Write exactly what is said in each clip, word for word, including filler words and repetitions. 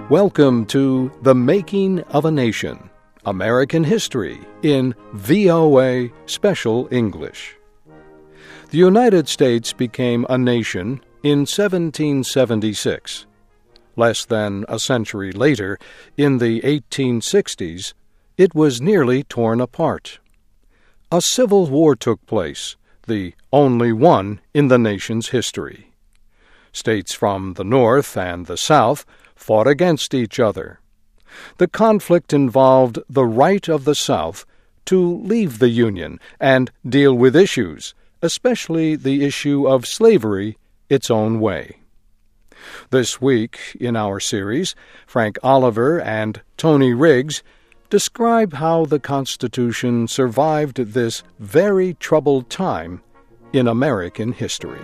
Welcome to The Making of a Nation, American History in V O A Special English. The United States became a nation in seventeen seventy-six. Less than a century later, in the eighteen sixties, it was nearly torn apart. A civil war took place, the only one in the nation's history. States from the North and the South fought against each other. The conflict involved the right of the South to leave the Union and deal with issues, especially the issue of slavery, its own way. This week, in our series, Frank Oliver and Tony Riggs describe how the Constitution survived this very troubled time in American history.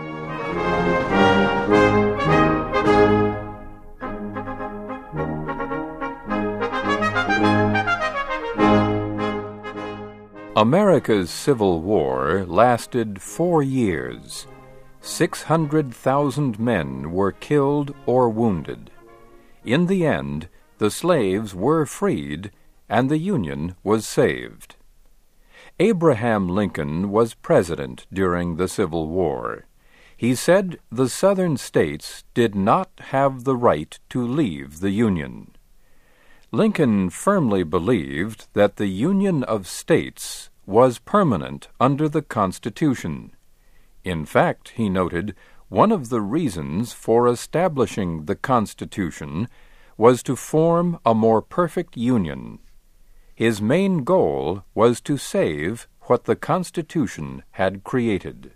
America's Civil War lasted four years. Six hundred thousand men were killed or wounded. In the end, the slaves were freed, and the Union was saved. Abraham Lincoln was president during the Civil War. He said the Southern states did not have the right to leave the Union. Lincoln firmly believed that the Union of States was permanent under the Constitution. In fact, he noted, one of the reasons for establishing the Constitution was to form a more perfect Union. His main goal was to save what the Constitution had created.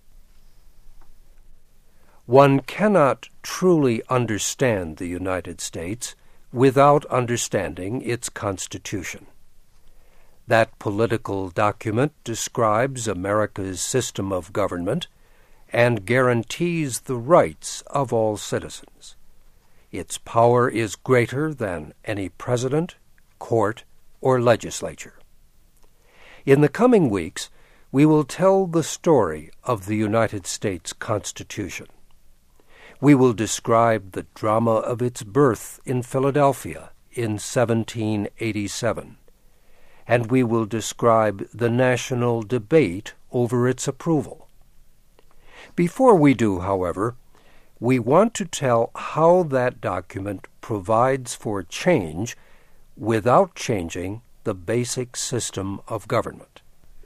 One cannot truly understand the United States without understanding its Constitution. That political document describes America's system of government and guarantees the rights of all citizens. Its power is greater than any president, court, or legislature. In the coming weeks, we will tell the story of the United States Constitution. We will describe the drama of its birth in Philadelphia in seventeen eighty-seven, and we will describe the national debate over its approval. Before we do, however, we want to tell how that document provides for change without changing the basic system of government.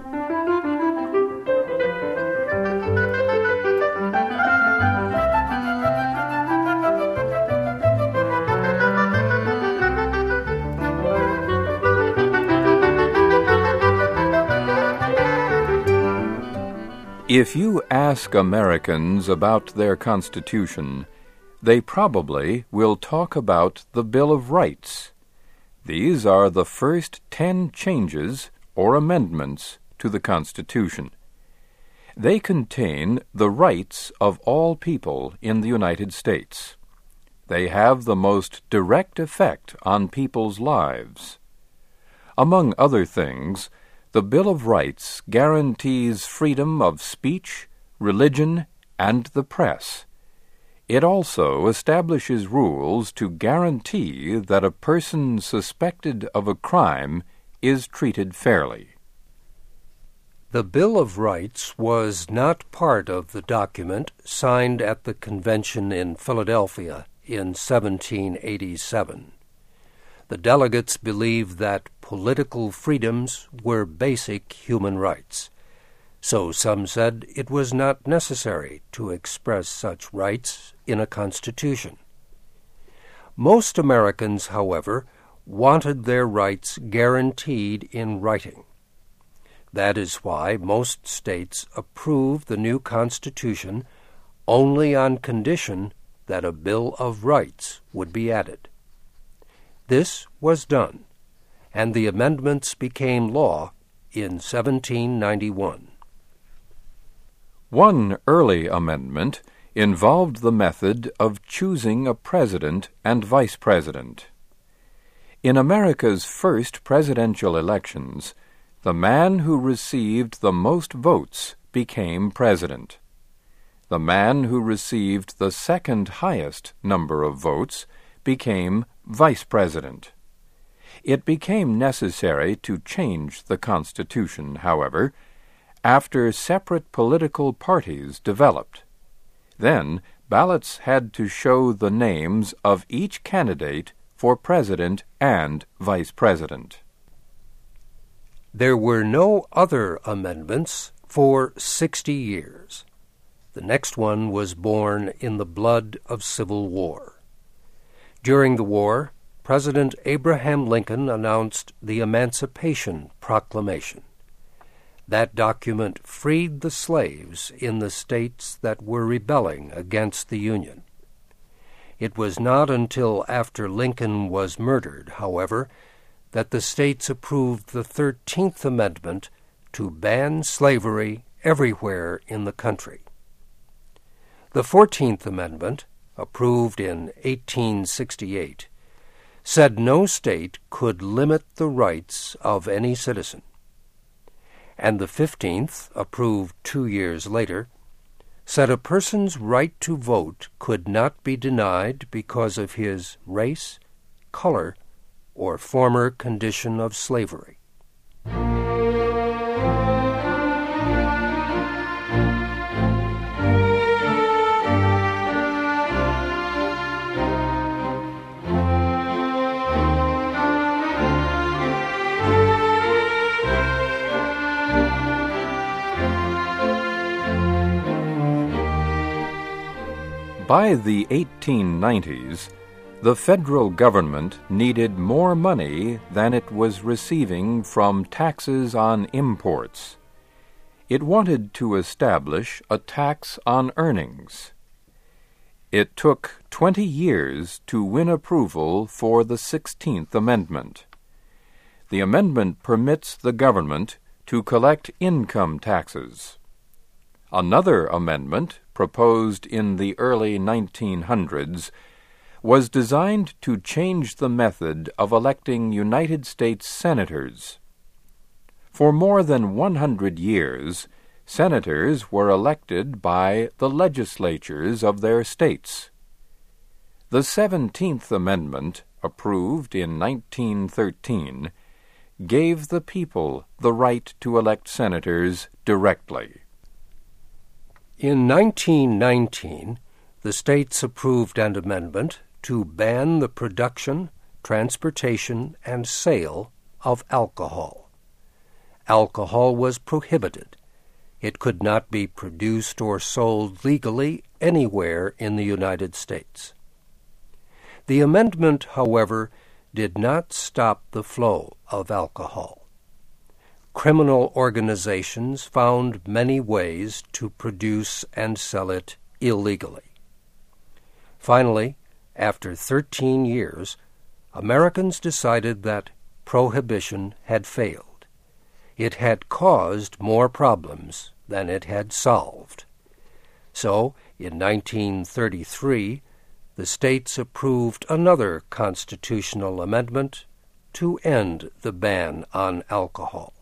If you ask Americans about their Constitution, they probably will talk about the Bill of Rights. These are the first ten changes or amendments to the Constitution. They contain the rights of all people in the United States. They have the most direct effect on people's lives. Among other things, the Bill of Rights guarantees freedom of speech, religion, and the press. It also establishes rules to guarantee that a person suspected of a crime is treated fairly. The Bill of Rights was not part of the document signed at the convention in Philadelphia in seventeen eighty-seven. The delegates believed that political freedoms were basic human rights, so some said it was not necessary to express such rights in a constitution. Most Americans, however, wanted their rights guaranteed in writing. That is why most states approved the new Constitution only on condition that a Bill of Rights would be added. This was done, and the amendments became law in seventeen ninety-one. One early amendment involved the method of choosing a president and vice president. In America's first presidential elections, the man who received the most votes became president. The man who received the second highest number of votes became vice president. It became necessary to change the Constitution, however, after separate political parties developed. Then ballots had to show the names of each candidate for president and vice president. There were no other amendments for sixty years. The next one was born in the blood of civil war. During the war, President Abraham Lincoln announced the Emancipation Proclamation. That document freed the slaves in the states that were rebelling against the Union. It was not until after Lincoln was murdered, however, that the states approved the thirteenth Amendment to ban slavery everywhere in the country. The fourteenth Amendment, approved in eighteen sixty-eight, said no state could limit the rights of any citizen. And the fifteenth, approved two years later, said a person's right to vote could not be denied because of his race, color, or former condition of slavery. By the eighteen nineties, the federal government needed more money than it was receiving from taxes on imports. It wanted to establish a tax on earnings. It took twenty years to win approval for the sixteenth Amendment. The amendment permits the government to collect income taxes. Another amendment, proposed in the early nineteen hundreds, was designed to change the method of electing United States senators. For more than one hundred years, senators were elected by the legislatures of their states. The seventeenth Amendment, approved in nineteen thirteen, gave the people the right to elect senators directly. In nineteen nineteen, the states approved an amendment to ban the production, transportation, and sale of alcohol. Alcohol was prohibited. It could not be produced or sold legally anywhere in the United States. The amendment, however, did not stop the flow of alcohol. Criminal organizations found many ways to produce and sell it illegally. Finally, after thirteen years, Americans decided that prohibition had failed. It had caused more problems than it had solved. So, in nineteen thirty-three, the states approved another constitutional amendment to end the ban on alcohol.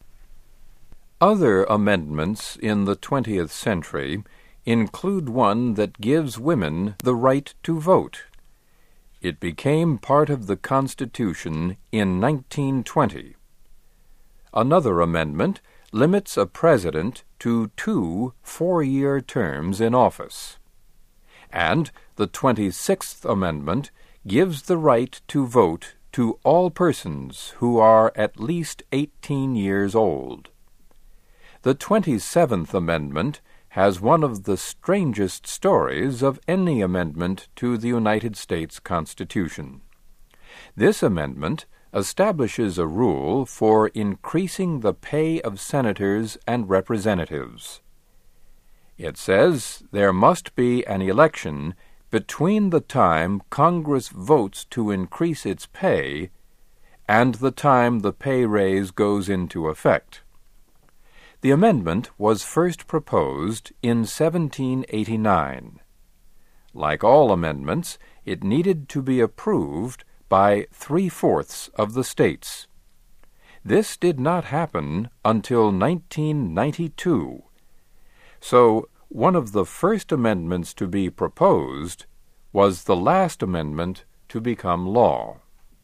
Other amendments in the twentieth century include one that gives women the right to vote. It became part of the Constitution in nineteen twenty. Another amendment limits a president to two four-year terms in office. And the twenty-sixth Amendment gives the right to vote to all persons who are at least eighteen years old. The twenty-seventh Amendment has one of the strangest stories of any amendment to the United States Constitution. This amendment establishes a rule for increasing the pay of senators and representatives. It says there must be an election between the time Congress votes to increase its pay and the time the pay raise goes into effect. The amendment was first proposed in seventeen eighty-nine. Like all amendments, it needed to be approved by three-fourths of the states. This did not happen until nineteen ninety-two. So, one of the first amendments to be proposed was the last amendment to become law.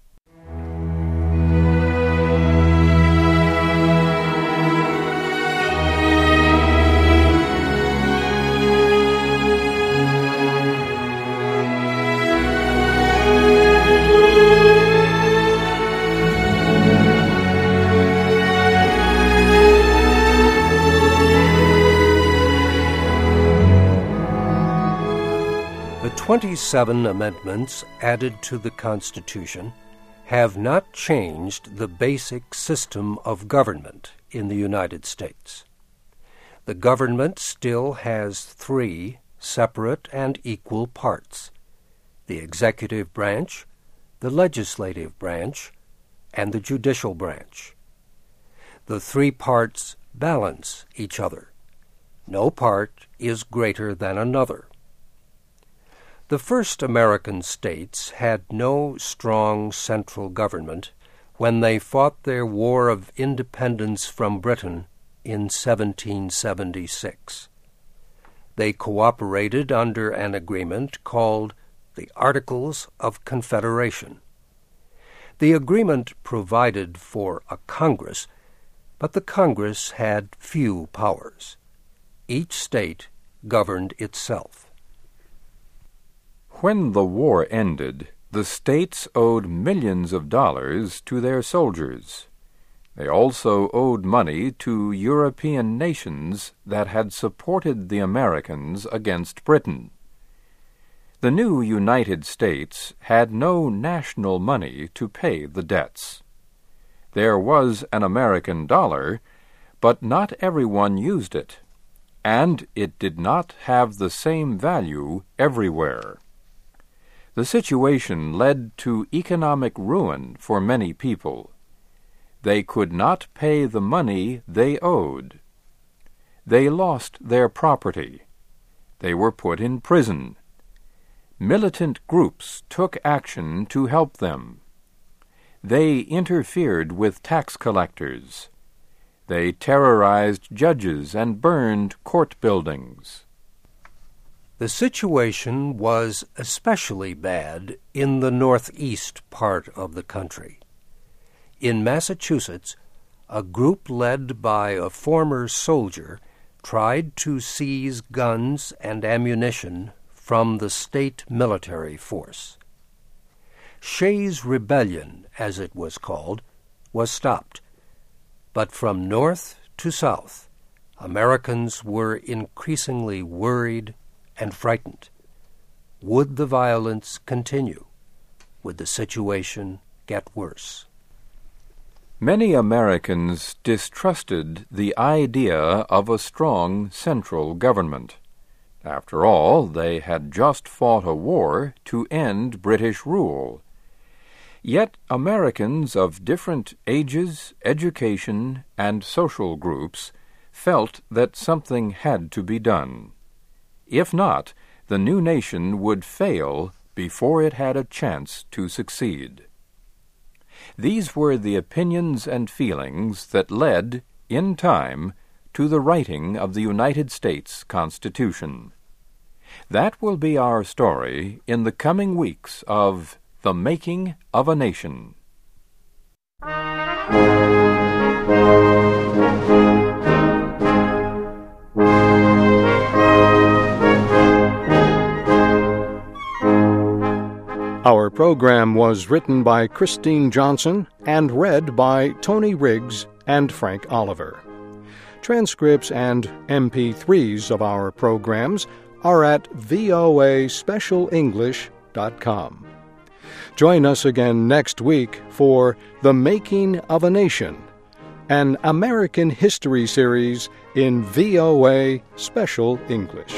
twenty-seven amendments added to the Constitution have not changed the basic system of government in the United States. The government still has three separate and equal parts: the executive branch, the legislative branch, and the judicial branch. The three parts balance each other. No part is greater than another. The first American states had no strong central government when they fought their War of Independence from Britain in seventeen seventy-six. They cooperated under an agreement called the Articles of Confederation. The agreement provided for a Congress, but the Congress had few powers. Each state governed itself. When the war ended, the states owed millions of dollars to their soldiers. They also owed money to European nations that had supported the Americans against Britain. The new United States had no national money to pay the debts. There was an American dollar, but not everyone used it, and it did not have the same value everywhere. The situation led to economic ruin for many people. They could not pay the money they owed. They lost their property. They were put in prison. Militant groups took action to help them. They interfered with tax collectors. They terrorized judges and burned court buildings. The situation was especially bad in the northeast part of the country. In Massachusetts, a group led by a former soldier tried to seize guns and ammunition from the state military force. Shays' Rebellion, as it was called, was stopped, but from north to south, Americans were increasingly worried and frightened. Would the violence continue? Would the situation get worse? Many Americans distrusted the idea of a strong central government. After all, they had just fought a war to end British rule. Yet Americans of different ages, education, and social groups felt that something had to be done. If not, the new nation would fail before it had a chance to succeed. These were the opinions and feelings that led, in time, to the writing of the United States Constitution. That will be our story in the coming weeks of The Making of a Nation. Our program was written by Christine Johnson and read by Tony Riggs and Frank Oliver. Transcripts and M P threes of our programs are at V O A special english dot com. Join us again next week for The Making of a Nation, an American history series in V O A Special English.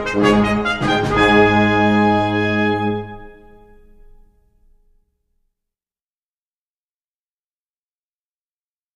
Thank you.